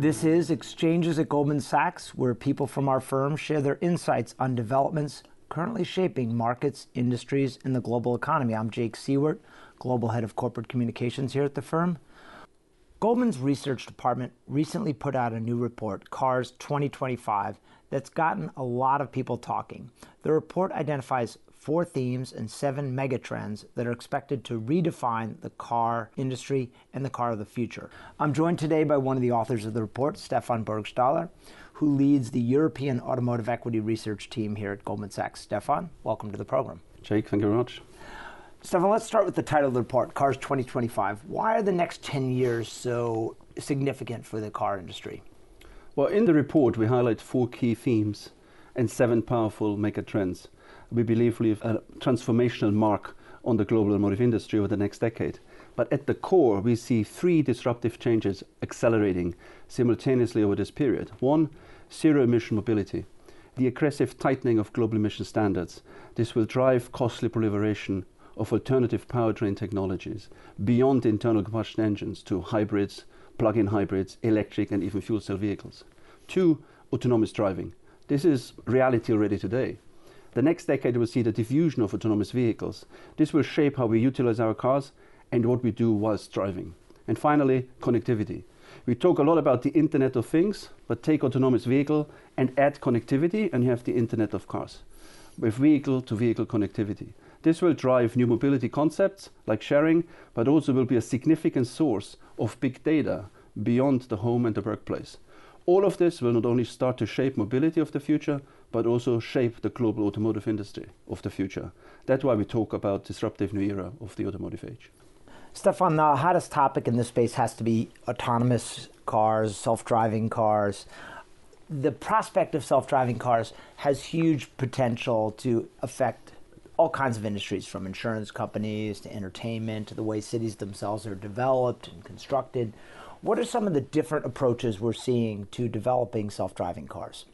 This is Exchanges at Goldman Sachs, where people from our firm share their insights on developments currently shaping markets, industries, and the global economy. I'm Jake Siewert, Global Head of Corporate Communications here at the firm. Goldman's research department recently put out a new report, Cars 2025, that's gotten a lot of people talking. The report identifies 4 themes and 7 megatrends that are expected to redefine the car industry and the car of the future. I'm joined today by one of the authors of the report, Stefan Burgstaller, who leads the European Automotive Equity Research team here at Goldman Sachs. Stefan, welcome to the program. Jake, thank you very much. Stefan, let's start with the title of the report, Cars 2025. Why are the next 10 years so significant for the car industry? Well, in the report, we highlight 4 key themes and 7 powerful megatrends. We believe we have a transformational mark on the global automotive industry over the next decade. But at the core, we see 3 disruptive changes accelerating simultaneously over this period. 1, zero-emission mobility. The aggressive tightening of global emission standards. This will drive costly proliferation of alternative powertrain technologies beyond internal combustion engines to hybrids, plug-in hybrids, electric and even fuel cell vehicles. 2, autonomous driving. This is reality already today. The next decade will see the diffusion of autonomous vehicles. This will shape how we utilize our cars and what we do whilst driving. And finally, connectivity. We talk a lot about the Internet of Things, but take autonomous vehicle and add connectivity and you have the Internet of Cars with vehicle-to-vehicle connectivity. This will drive new mobility concepts like sharing, but also will be a significant source of big data beyond the home and the workplace. All of this will not only start to shape mobility of the future, but also shape the global automotive industry of the future. That's why we talk about disruptive new era of the automotive age. Stefan, the hottest topic in this space has to be autonomous cars, self-driving cars. The prospect of self-driving cars has huge potential to affect all kinds of industries, from insurance companies to entertainment to the way cities themselves are developed and constructed. What are some of the different approaches we're seeing to developing self-driving cars?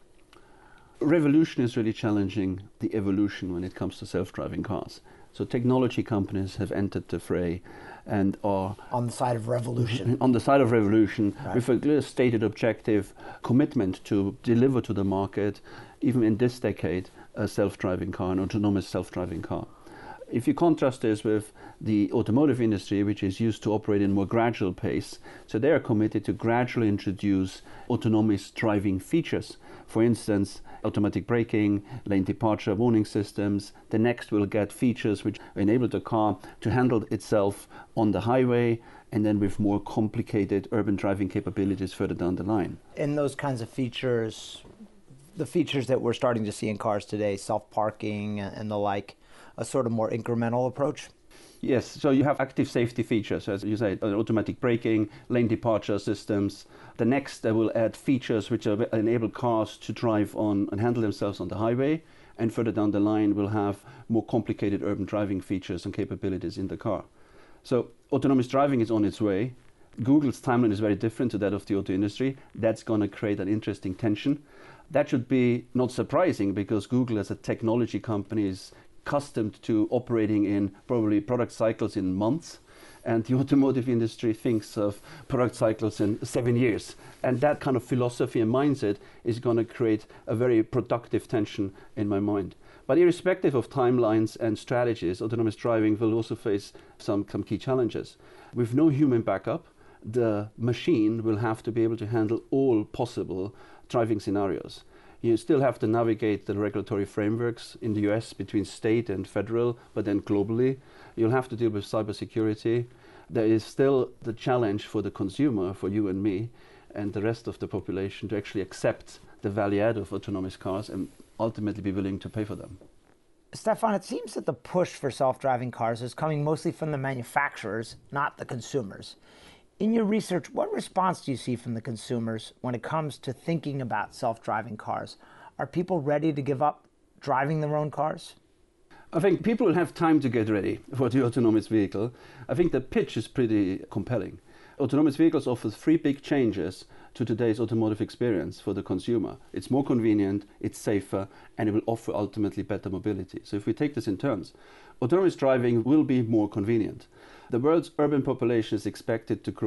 Revolution is really challenging the evolution when it comes to self-driving cars. So technology companies have entered the fray and are on the side of revolution. On the side of revolution, right, with a clear stated objective commitment to deliver to the market, even in this decade, a self-driving car, an autonomous self-driving car. If you contrast this with the automotive industry, which is used to operate in more gradual pace, so they are committed to gradually introduce autonomous driving features. For instance, automatic braking, lane departure warning systems. The next will get features which enable the car to handle itself on the highway, and then with more complicated urban driving capabilities further down the line. And those kinds of features, the features that we're starting to see in cars today, self-parking and the like, a sort of more incremental approach? Yes, so you have active safety features, as you say, automatic braking, lane departure systems. The next, they will add features which enable cars to drive on and handle themselves on the highway. And further down the line, we'll have more complicated urban driving features and capabilities in the car. So autonomous driving is on its way. Google's timeline is very different to that of the auto industry. That's going to create an interesting tension. That should be not surprising because Google as a technology company is accustomed to operating in probably product cycles in months, and the automotive industry thinks of product cycles in 7 years. And that kind of philosophy and mindset is going to create a very productive tension in my mind. But irrespective of timelines and strategies, autonomous driving will also face some key challenges. With no human backup, the machine will have to be able to handle all possible driving scenarios. You still have to navigate the regulatory frameworks in the US between state and federal, but then globally. You'll have to deal with cybersecurity. There is still the challenge for the consumer, for you and me, and the rest of the population to actually accept the value add of autonomous cars and ultimately be willing to pay for them. Stefan, it seems that the push for self-driving cars is coming mostly from the manufacturers, not the consumers. In your research, what response do you see from the consumers when it comes to thinking about self-driving cars? Are people ready to give up driving their own cars? I think people will have time to get ready for the autonomous vehicle. I think the pitch is pretty compelling. Autonomous vehicles offer 3 big changes to today's automotive experience for the consumer. It's more convenient, it's safer, and it will offer ultimately better mobility. So if we take this in turns, autonomous driving will be more convenient. The world's urban population is expected to grow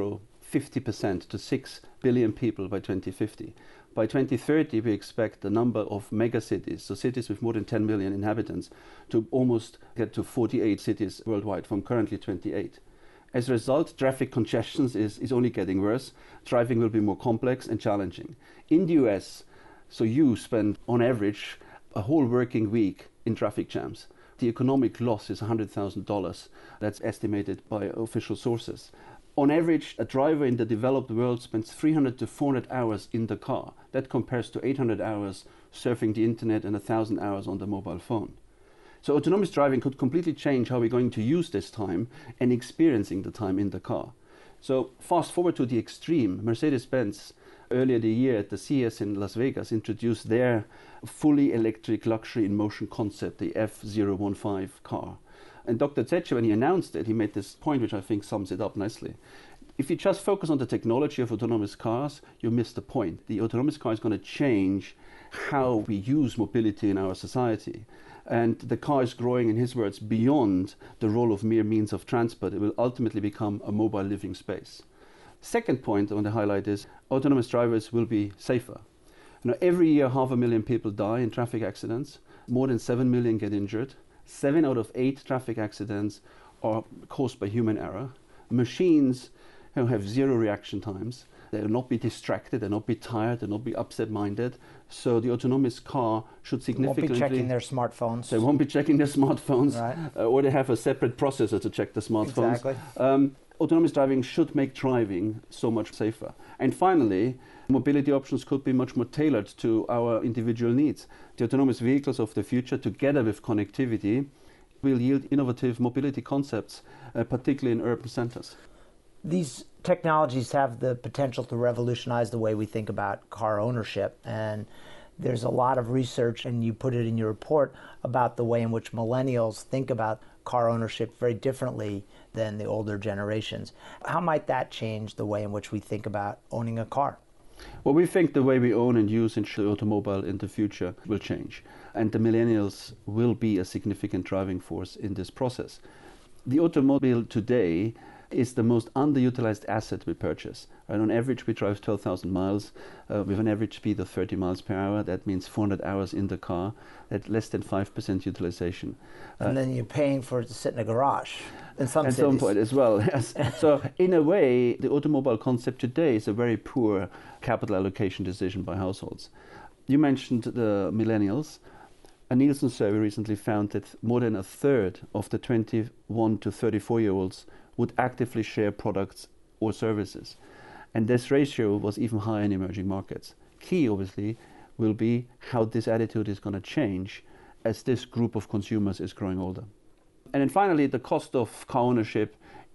50% to 6 billion people by 2050. By 2030, we expect the number of megacities, so cities with more than 10 million inhabitants, to almost get to 48 cities worldwide from currently 28. As a result, traffic congestion is only getting worse. Driving will be more complex and challenging. In the US, so you spend on average a whole working week in traffic jams. The economic loss is $100,000. That's estimated by official sources. On average, a driver in the developed world spends 300 to 400 hours in the car. That compares to 800 hours surfing the internet and 1,000 hours on the mobile phone. So autonomous driving could completely change how we're going to use this time and experiencing the time in the car. So fast forward to the extreme, Mercedes-Benz earlier the year at the CES in Las Vegas introduced their fully electric luxury in motion concept, the F015 car. And Dr. Zetsche, when he announced it, he made this point which I think sums it up nicely. If you just focus on the technology of autonomous cars, you miss the point. The autonomous car is going to change how we use mobility in our society. And the car is growing, in his words, beyond the role of mere means of transport. It will ultimately become a mobile living space. Second point I want to highlight is autonomous drivers will be safer. Every year, 500,000 people die in traffic accidents. More than 7 million get injured. 7 out of 8 traffic accidents are caused by human error. Machines have zero reaction times. They will not be distracted, they'll not be tired, they'll not be upset-minded. So the autonomous car should significantly... They won't be checking their smartphones. They won't be checking their smartphones, right. Or they have a separate processor to check the smartphones. Exactly. Autonomous driving should make driving so much safer. And finally, mobility options could be much more tailored to our individual needs. The autonomous vehicles of the future, together with connectivity, will yield innovative mobility concepts, particularly in urban centers. These technologies have the potential to revolutionize the way we think about car ownership, and there's a lot of research, and you put it in your report, about the way in which millennials think about car ownership very differently than the older generations. How might that change the way in which we think about owning a car? Well, we think the way we own and use the automobile in the future will change, and the millennials will be a significant driving force in this process. The automobile today is the most underutilized asset we purchase. And on average, we drive 12,000 miles with an average speed of 30 miles per hour. That means 400 hours in the car at less than 5% utilization. And then you're paying for it to sit in a garage in some cities. At some point as well, yes. So in a way, the automobile concept today is a very poor capital allocation decision by households. You mentioned the millennials. A Nielsen survey recently found that more than a third of the 21 to 34-year-olds would actively share products or services. And this ratio was even higher in emerging markets. Key, obviously, will be how this attitude is going to change as this group of consumers is growing older. And then finally, the cost of car ownership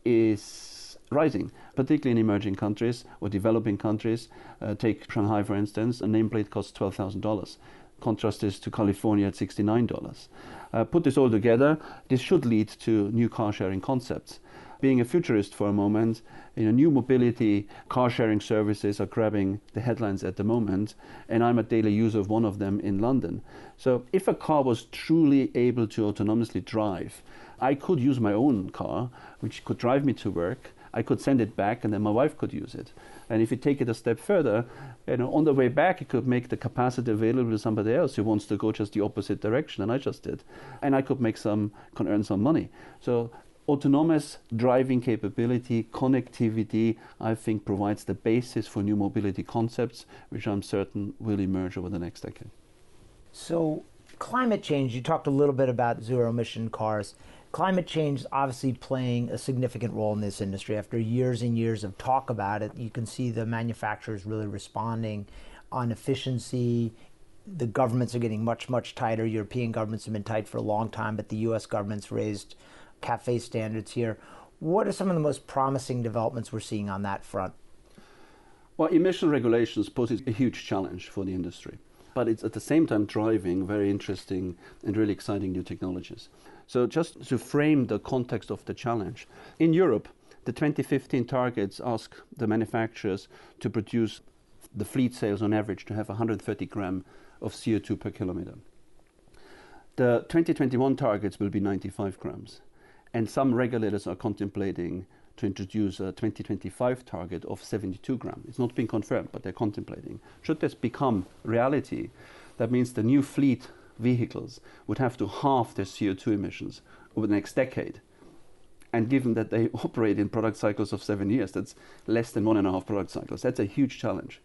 is rising, particularly in emerging countries or developing countries. Take Shanghai, for instance, a nameplate costs $12,000. Contrast this to California at $69. Put this all together, this should lead to new car sharing concepts. Being a futurist for a moment, new mobility car sharing services are grabbing the headlines at the moment, and I'm a daily user of one of them in London. So if a car was truly able to autonomously drive, I could use my own car, which could drive me to work. I could send it back, and then my wife could use it. And if you take it a step further, on the way back, it could make the capacity available to somebody else who wants to go just the opposite direction, and I just did. And I could earn some money. So autonomous driving capability, connectivity, I think provides the basis for new mobility concepts, which I'm certain will emerge over the next decade. So climate change, you talked a little bit about zero-emission cars. Climate change is obviously playing a significant role in this industry. After years and years of talk about it, you can see the manufacturers really responding on efficiency. The governments are getting much, much tighter. European governments have been tight for a long time, but the US government's raised CAFE standards here. What are some of the most promising developments we're seeing on that front? Well, emission regulations poses a huge challenge for the industry, but it's at the same time driving very interesting and really exciting new technologies. So just to frame the context of the challenge, in Europe, the 2015 targets ask the manufacturers to produce the fleet sales on average to have 130 grams of CO2 per kilometer. The 2021 targets will be 95 grams. And some regulators are contemplating to introduce a 2025 target of 72 grams. It's not been confirmed, but they're contemplating. Should this become reality, that means the new fleet vehicles would have to halve their CO2 emissions over the next decade. And given that they operate in product cycles of 7 years, that's less than 1.5 product cycles. That's a huge challenge.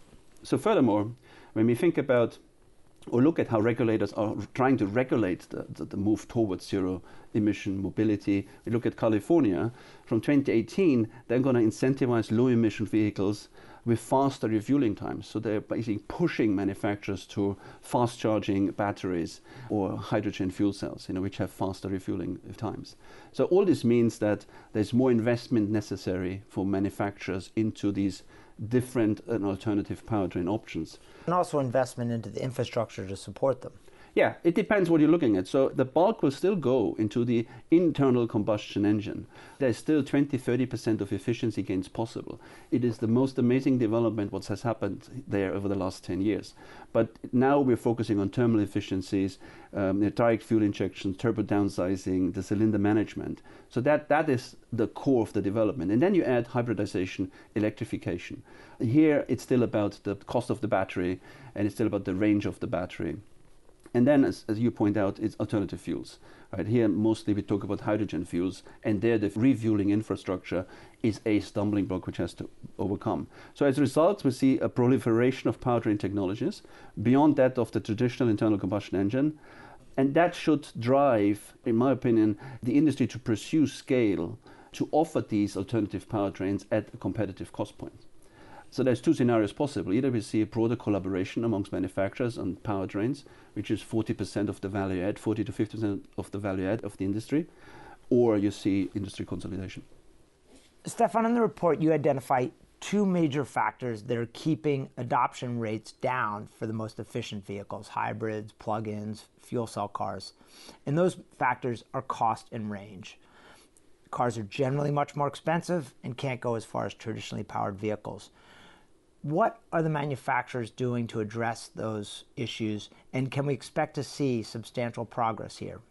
So furthermore, when we think about or look at how regulators are trying to regulate the move towards zero emission mobility, we look at California. From 2018, they're going to incentivize low emission vehicles with faster refueling times. So they're basically pushing manufacturers to fast charging batteries or hydrogen fuel cells, which have faster refueling times. So all this means that there's more investment necessary for manufacturers into these different and alternative powertrain options. And also investment into the infrastructure to support them. Yeah, it depends what you're looking at. So the bulk will still go into the internal combustion engine. There's still 20-30% of efficiency gains possible. It is the most amazing development what has happened there over the last 10 years. But now we're focusing on thermal efficiencies, direct fuel injection, turbo downsizing, the cylinder management. So that is the core of the development. And then you add hybridization, electrification. Here it's still about the cost of the battery, and it's still about the range of the battery. And then, as you point out, it's alternative fuels. Right? Here, mostly we talk about hydrogen fuels, and there the refueling infrastructure is a stumbling block which has to overcome. So as a result, we see a proliferation of powertrain technologies beyond that of the traditional internal combustion engine. And that should drive, in my opinion, the industry to pursue scale to offer these alternative powertrains at a competitive cost point. So there's two scenarios possible. Either we see a broader collaboration amongst manufacturers on powertrains, which is 40% of the value add, 40 to 50% of the value add of the industry, or you see industry consolidation. Stefan, in the report, you identify two major factors that are keeping adoption rates down for the most efficient vehicles, hybrids, plug-ins, fuel cell cars. And those factors are cost and range. Cars are generally much more expensive and can't go as far as traditionally powered vehicles. What are the manufacturers doing to address those issues, and can we expect to see substantial progress here?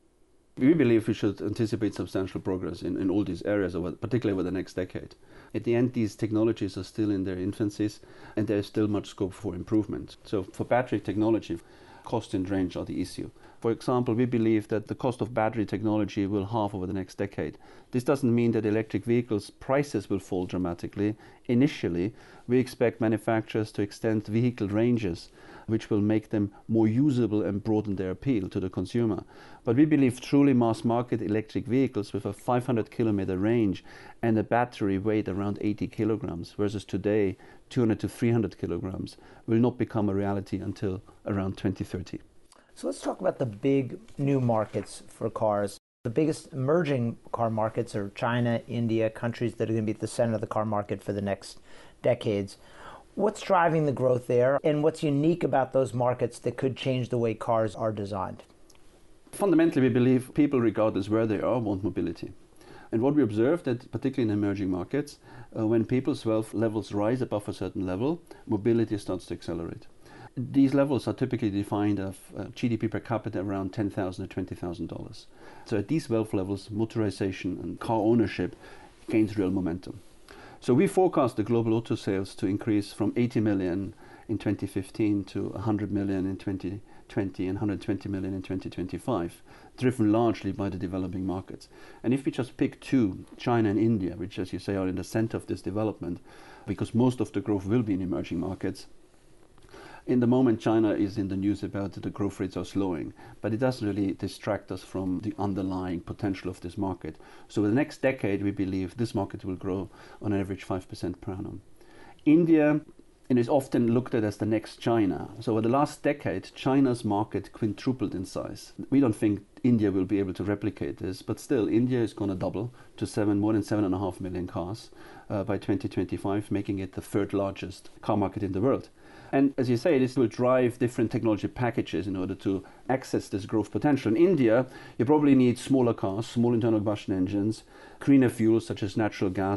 We believe we should anticipate substantial progress in all these areas, particularly over the next decade. At the end, these technologies are still in their infancies, and there's still much scope for improvement. So for battery technology, cost and range are the issue. For example, we believe that the cost of battery technology will halve over the next decade. This doesn't mean that electric vehicles' prices will fall dramatically. Initially, we expect manufacturers to extend vehicle ranges, which will make them more usable and broaden their appeal to the consumer. But we believe truly mass-market electric vehicles with a 500-kilometer range and a battery weight around 80 kilograms, versus today 200 to 300 kilograms, will not become a reality until around 2030. So let's talk about the big new markets for cars. The biggest emerging car markets are China, India, countries that are going to be at the center of the car market for the next decades. What's driving the growth there, and what's unique about those markets that could change the way cars are designed? Fundamentally, we believe people, regardless where they are, want mobility. And what we observe that, particularly in emerging markets, when people's wealth levels rise above a certain level, mobility starts to accelerate. These levels are typically defined of GDP per capita around $10,000 to $20,000. So at these wealth levels, motorization and car ownership gains real momentum. So we forecast the global auto sales to increase from 80 million in 2015 to 100 million in 2020 and 120 million in 2025, driven largely by the developing markets. And if we just pick two, China and India, which, as you say, are in the center of this development, because most of the growth will be in emerging markets, in the moment, China is in the news about the growth rates are slowing, but it doesn't really distract us from the underlying potential of this market. So in the next decade, we believe this market will grow on average 5% per annum. India is often looked at as the next China. So over the last decade, China's market quintupled in size. We don't think India will be able to replicate this, but still, India is going to double to more than 7.5 million cars by 2025, making it the third largest car market in the world. And as you say, this will drive different technology packages in order to access this growth potential. In India, you probably need smaller cars, small internal combustion engines, greener fuels such as natural gas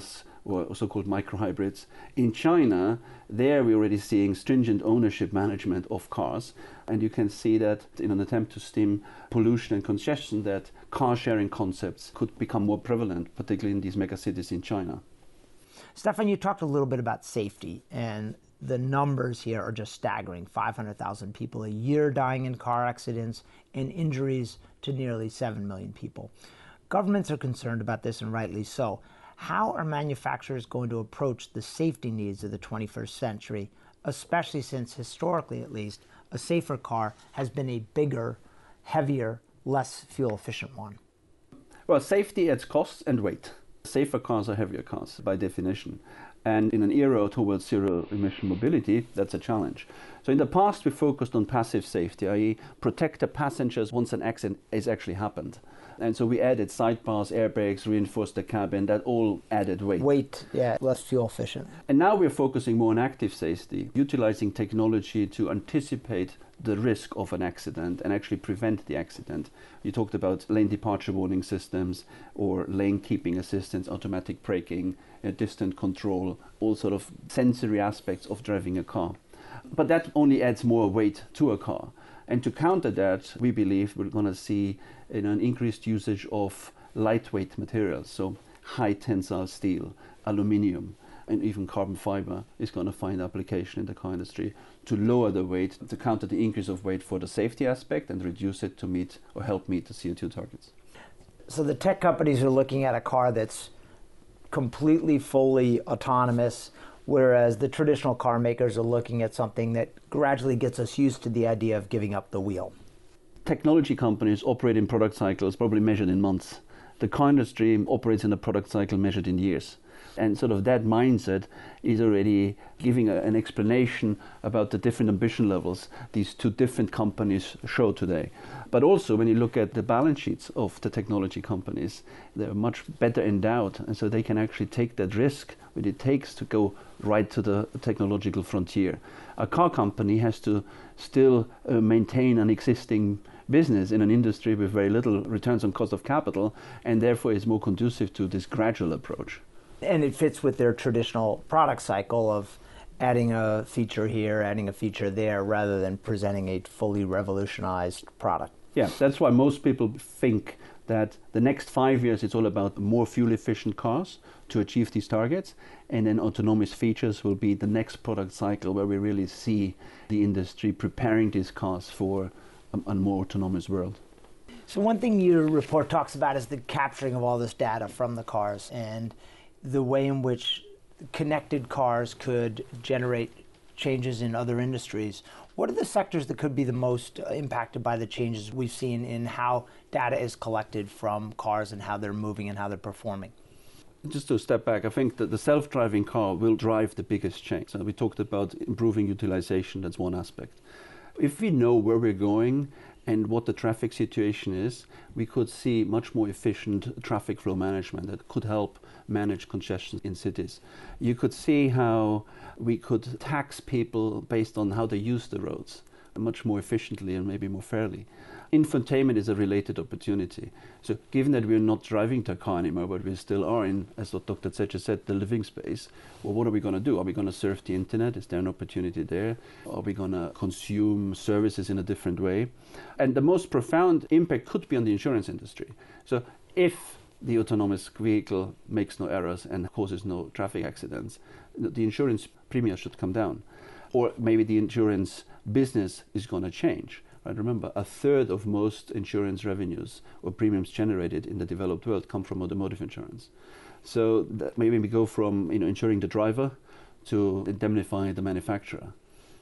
or so-called microhybrids. In China, there we're already seeing stringent ownership management of cars, and you can see that in an attempt to stem pollution and congestion, that car sharing concepts could become more prevalent, particularly in these megacities in China. Stefan, you talked a little bit about safety, and the numbers here are just staggering. 500,000 people a year dying in car accidents and injuries to nearly 7 million people. Governments are concerned about this, and rightly so. How are manufacturers going to approach the safety needs of the 21st century, especially since, historically at least, a safer car has been a bigger, heavier, less fuel-efficient one? Well, safety adds cost and weight. Safer cars are heavier cars by definition. And in an era towards zero-emission mobility, that's a challenge. So in the past, we focused on passive safety, i.e. protect the passengers once an accident has actually happened. And so we added sidebars, airbags, reinforced the cabin, that all added weight. Weight, yeah, less fuel efficient. And now we're focusing more on active safety, utilizing technology to anticipate the risk of an accident and actually prevent the accident. You talked about lane departure warning systems or lane keeping assistance, automatic braking, distant control, all sort of sensory aspects of driving a car. But that only adds more weight to a car. And to counter that, we believe we're going to see an increased usage of lightweight materials, so high tensile steel, aluminium, and even carbon fiber is going to find application in the car industry to lower the weight, to counter the increase of weight for the safety aspect and reduce it to meet or help meet the CO2 targets. So the tech companies are looking at a car that's completely, fully autonomous, whereas the traditional car makers are looking at something that gradually gets us used to the idea of giving up the wheel. Technology companies operate in product cycles probably measured in months. The car industry operates in a product cycle measured in years. And sort of that mindset is already giving an explanation about the different ambition levels these two different companies show today. But also when you look at the balance sheets of the technology companies, they're much better endowed, and so they can actually take that risk what it takes to go right to the technological frontier. A car company has to still maintain an existing business in an industry with very little returns on cost of capital, and therefore is more conducive to this gradual approach. And it fits with their traditional product cycle of adding a feature here, adding a feature there, rather than presenting a fully revolutionized product. Yeah, that's why most people think that the next 5 years it's all about more fuel-efficient cars to achieve these targets, and then autonomous features will be the next product cycle where we really see the industry preparing these cars for a more autonomous world. So one thing your report talks about is the capturing of all this data from the cars and the way in which connected cars could generate changes in other industries. What are the sectors that could be the most impacted by the changes we've seen in how data is collected from cars and how they're moving and how they're performing? Just to step back, I think that the self-driving car will drive the biggest change. So we talked about improving utilization, that's one aspect. If we know where we're going and what the traffic situation is, we could see much more efficient traffic flow management that could help manage congestion in cities. You could see how we could tax people based on how they use the roads much more efficiently and maybe more fairly. Infotainment is a related opportunity. So given that we're not driving the car anymore, but we still are in, as Dr. Zetsche said, the living space, well, what are we going to do? Are we going to surf the internet? Is there an opportunity there? Are we going to consume services in a different way? And the most profound impact could be on the insurance industry. So if the autonomous vehicle makes no errors and causes no traffic accidents, the insurance premium should come down. Or maybe the insurance business is going to change. Right? Remember, a third of most insurance revenues or premiums generated in the developed world come from automotive insurance. So maybe we go from insuring the driver to indemnifying the manufacturer.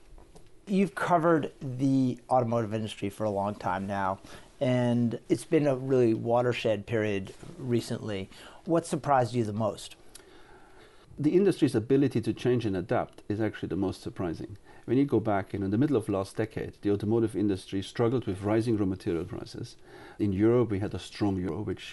You've covered the automotive industry for a long time now, and it's been a really watershed period recently. What surprised you the most? The industry's ability to change and adapt is actually the most surprising. When you go back in the middle of last decade, the automotive industry struggled with rising raw material prices. In Europe, we had a strong euro, which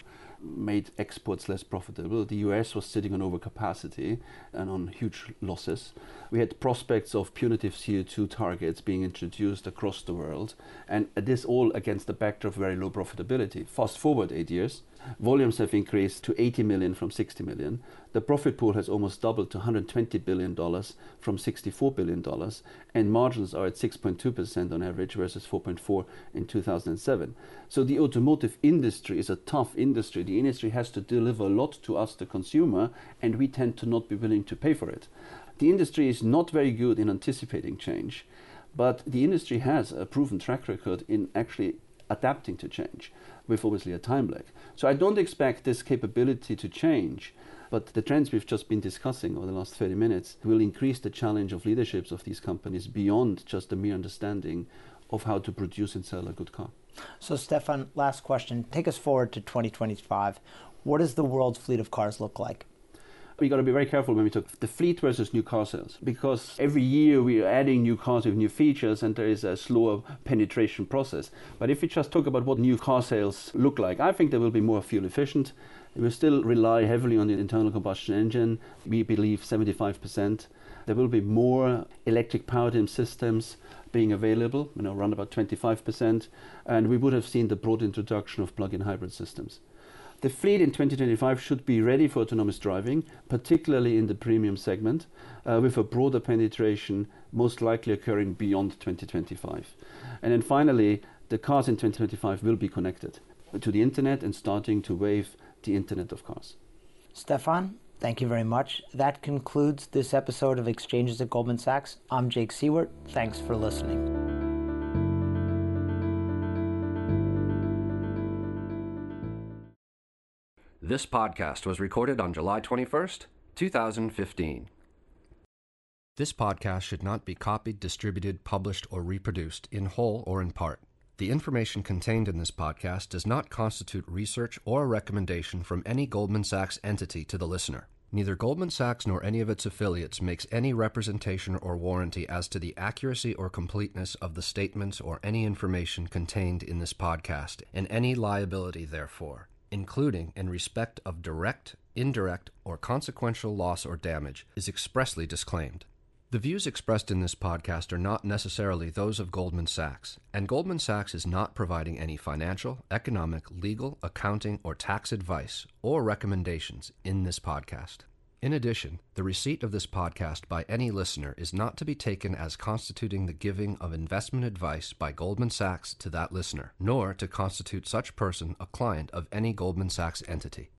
made exports less profitable. The US was sitting on overcapacity and on huge losses. We had prospects of punitive CO2 targets being introduced across the world, and this all against the backdrop of very low profitability. Fast forward 8 years, volumes have increased to 80 million from 60 million. The profit pool has almost doubled to $120 billion from $64 billion, and margins are at 6.2% on average versus 4.4% in 2007. So the automotive industry is a tough industry. The industry has to deliver a lot to us, the consumer, and we tend to not be willing to pay for it. The industry is not very good in anticipating change, but the industry has a proven track record in actually adapting to change, with obviously a time lag. So I don't expect this capability to change, but the trends we've just been discussing over the last 30 minutes will increase the challenge of leaderships of these companies beyond just the mere understanding of how to produce and sell a good car. So Stefan, last question. Take us forward to 2025. What does the world's fleet of cars look like? We got to be very careful when we talk the fleet versus new car sales, because every year we are adding new cars with new features and there is a slower penetration process. But if we just talk about what new car sales look like, I think they will be more fuel efficient. We will still rely heavily on the internal combustion engine. We believe 75%. There will be more electric powered systems being available, around about 25%. And we would have seen the broad introduction of plug-in hybrid systems. The fleet in 2025 should be ready for autonomous driving, particularly in the premium segment, with a broader penetration most likely occurring beyond 2025. And then finally, the cars in 2025 will be connected to the internet and starting to wave the Internet of Cars. Stefan, thank you very much. That concludes this episode of Exchanges at Goldman Sachs. I'm Jake Siewert. Thanks for listening. This podcast was recorded on July 21st, 2015. This podcast should not be copied, distributed, published, or reproduced in whole or in part. The information contained in this podcast does not constitute research or a recommendation from any Goldman Sachs entity to the listener. Neither Goldman Sachs nor any of its affiliates makes any representation or warranty as to the accuracy or completeness of the statements or any information contained in this podcast, and any liability therefore, including in respect of direct, indirect, or consequential loss or damage, is expressly disclaimed. The views expressed in this podcast are not necessarily those of Goldman Sachs, and Goldman Sachs is not providing any financial, economic, legal, accounting, or tax advice or recommendations in this podcast. In addition, the receipt of this podcast by any listener is not to be taken as constituting the giving of investment advice by Goldman Sachs to that listener, nor to constitute such person a client of any Goldman Sachs entity.